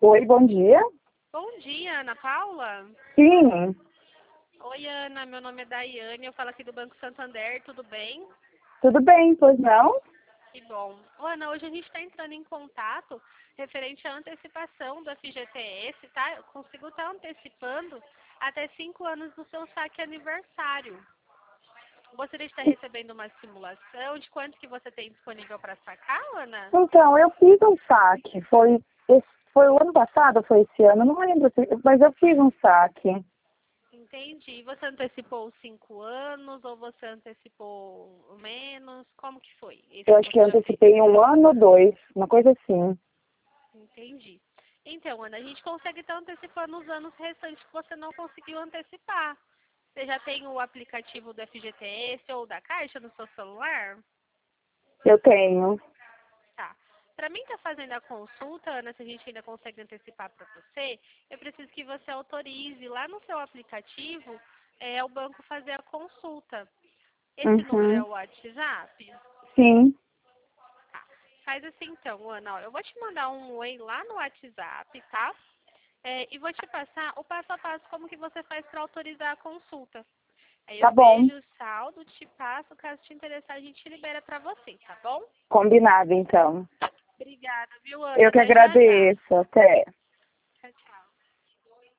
Oi, bom dia. Bom dia, Ana Paula. Sim, Oi, Ana, meu nome é Daiane, eu falo aqui do Banco Santander, tudo bem? tudo bem, pois não? Que bom. Ô, Ana, hoje a gente está entrando em contato referente à antecipação do FGTS, tá? Eu consigo estar antecipando até 5 anos do seu saque aniversário. Gostaria de estar recebendo uma simulação de quanto que você tem disponível para sacar, Ana? Então, eu fiz um saque. Foi o ano passado ou foi esse ano? Não lembro, mas eu fiz um saque. Entendi. Você antecipou os 5 anos ou você antecipou menos? Como que foi esse Eu que acho que você eu já fez? antecipei um ano ou dois, uma coisa assim. Entendi. Então, Ana, a gente consegue estar antecipando os anos restantes que você não conseguiu antecipar. Você já tem o aplicativo do FGTS ou da Caixa no seu celular? Eu tenho. Tá. Para mim estar fazendo a consulta, Ana, se a gente ainda consegue antecipar para você, eu preciso que você autorize lá no seu aplicativo o banco fazer a consulta. Esse número é Uhum. o WhatsApp? Sim, Tá. Faz assim então, Ana, ó, eu vou te mandar um oi lá no WhatsApp, tá? E vou te passar o passo a passo como que você faz para autorizar a consulta. Aí eu tá bom. vejo o saldo, te passo, caso te interessar, a gente libera para você, tá bom? Combinado, então. Obrigada, viu, Ana? Eu que Até já já. agradeço. Até.